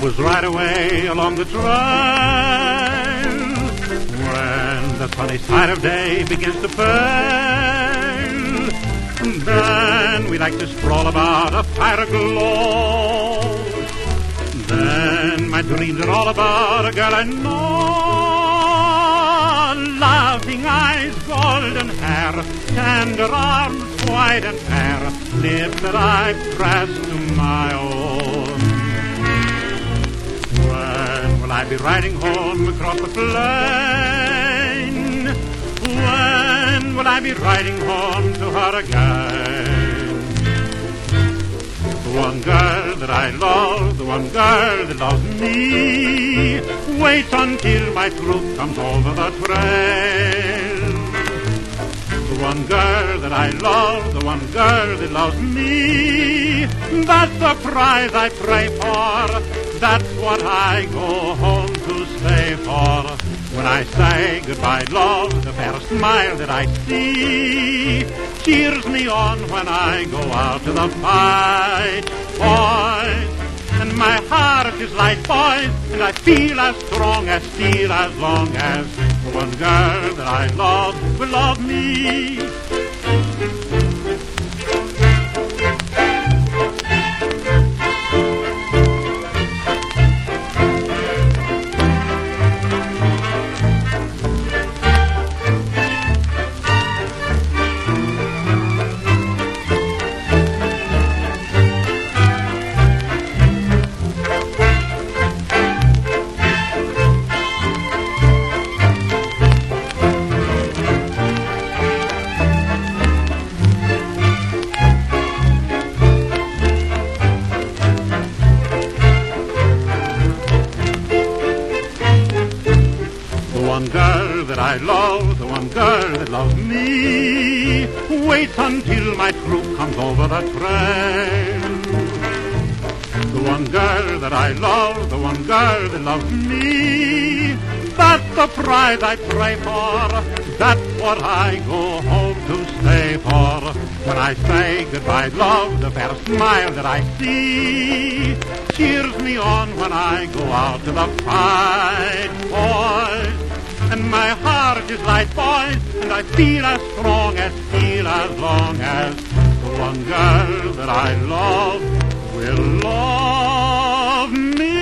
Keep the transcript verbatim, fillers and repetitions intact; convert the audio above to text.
was right away along the trail. When the sunny side of day begins to pale, then we like to stroll about a fire aglow. Then my dreams are all about a girl I know. Laughing eyes, golden hair, tender arms, white and fair, lips that I press to my own. When will I be riding home across the plain? When will I be riding home to her again? The one girl that I love, the one girl that loves me, waits until my truth comes over the trail. The one girl that I love, the one girl that loves me, that's the prize I pray for, that's what I go home to stay for. When I say goodbye, love, the fair smile that I see cheers me on when I go out to the fight, boys. And my heart is light, boys, and I feel as strong as steel as long as the one girl that I love will love me. The one girl that I love, the one girl that loves me, waits until my troop comes over the trail. The one girl that I love, the one girl that loves me, that's the prize I pray for, that's what I go home to stay for. When I say goodbye, love, the fair smile that I see cheers me on when I go out to the fight, boys. And my heart is light, boys, and I feel as strong as steel as long as the one girl that I love will love me.